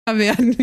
werden.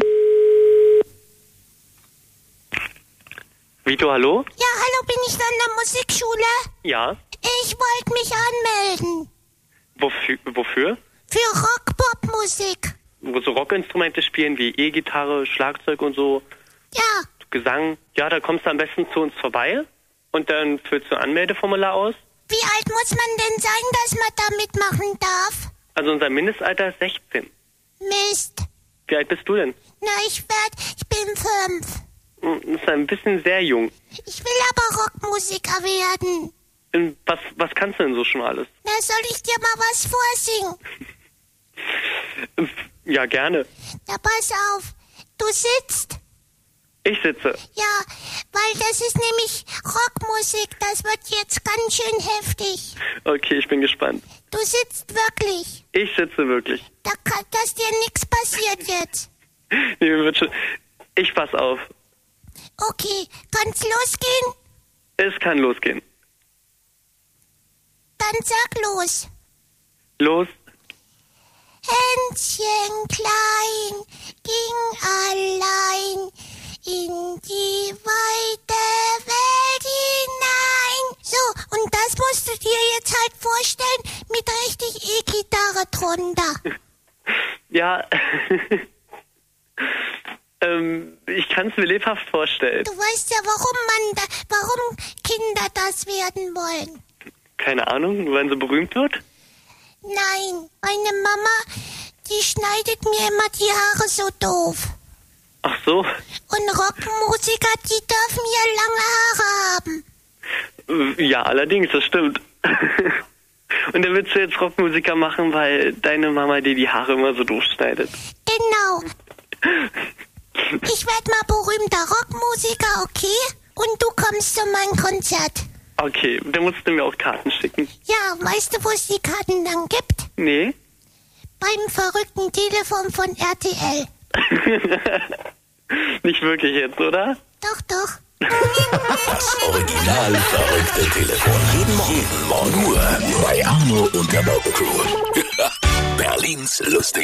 Vito, hallo? Ja, hallo, bin ich an der Musikschule? Ja. Ich wollte mich anmelden. Wofür? Für Rock-Pop-Musik. Wo so Rockinstrumente spielen wie E-Gitarre, Schlagzeug und so. Ja. Gesang. Ja, da kommst du am besten zu uns vorbei und dann füllst du ein Anmeldeformular aus. Wie alt muss man denn sein, dass man da mitmachen darf? Also unser Mindestalter ist 16. Mist. Wie alt bist du denn? Na, ich bin 5. Das ist ein bisschen sehr jung. Ich will aber Rockmusiker werden. Was kannst du denn so schon alles? Na, soll ich dir mal was vorsingen? Ja, gerne. Na, pass auf. Du sitzt. Ich sitze. Ja, weil das ist nämlich Rockmusik. Das wird jetzt ganz schön heftig. Okay, ich bin gespannt. Du sitzt wirklich. Ich sitze wirklich. Dass dir nichts passiert jetzt. Nee, mir wird schon... Ich pass auf. Okay, kann's losgehen? Es kann losgehen. Dann sag los. Los. Hänschen klein ging allein in die weite Welt hinein. So, und das musst du dir jetzt halt vorstellen mit richtig E-Gitarre drunter. Ja, ich kann es mir lebhaft vorstellen. Du weißt ja, warum Kinder das werden wollen. Keine Ahnung, wann sie berühmt wird? Nein, meine Mama, die schneidet mir immer die Haare so doof. Ach so. Und Rockmusiker, die dürfen ja lange Haare haben. Ja, allerdings, das stimmt. Und dann willst du jetzt Rockmusiker machen, weil deine Mama dir die Haare immer so doof schneidet. Genau. Ich werde mal berühmter Rockmusiker, okay? Und du kommst zu meinem Konzert. Okay, dann musst du mir auch Karten schicken. Ja, weißt du, wo es die Karten dann gibt? Nee. Beim verrückten Telefon von RTL. Nicht wirklich jetzt, oder? Doch, doch. Das original verrückte Telefon. Jeden Morgen nur bei Arno und der Morgencrew. Berlins lustig.